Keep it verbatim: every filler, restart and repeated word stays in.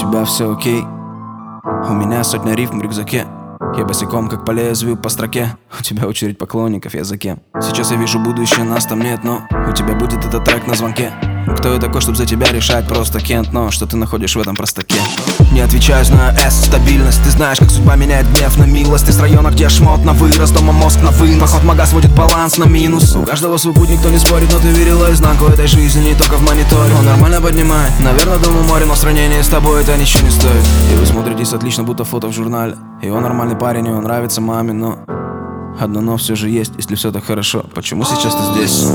тебя все окей? У меня сотня рифм в рюкзаке. Я босиком, как по лезвию по строке. У тебя очередь поклонников, я за кем? Сейчас я вижу будущее, нас там нет, но у тебя будет этот трек на звонке. Кто я такой, чтобы за тебя решать? Просто Кент, но что ты находишь в этом простаке? Не отвечаю, знаю S, стабильность. Ты знаешь, как судьба меняет гнев на милость. Ты с района, где шмот на вырост, дома мозг на вынос. Поход мага сводит баланс на минус. У каждого свой путь, никто не спорит, но ты верила изнанку этой жизни, не только в мониторе. Он нормально поднимает, наверное, думаю, море, но в сравнении с тобой это ничего не стоит. И вы смотритесь отлично, будто фото в журнале. И он нормальный парень, и он нравится маме, но одно но все же есть. Если все так хорошо, почему сейчас ты здесь?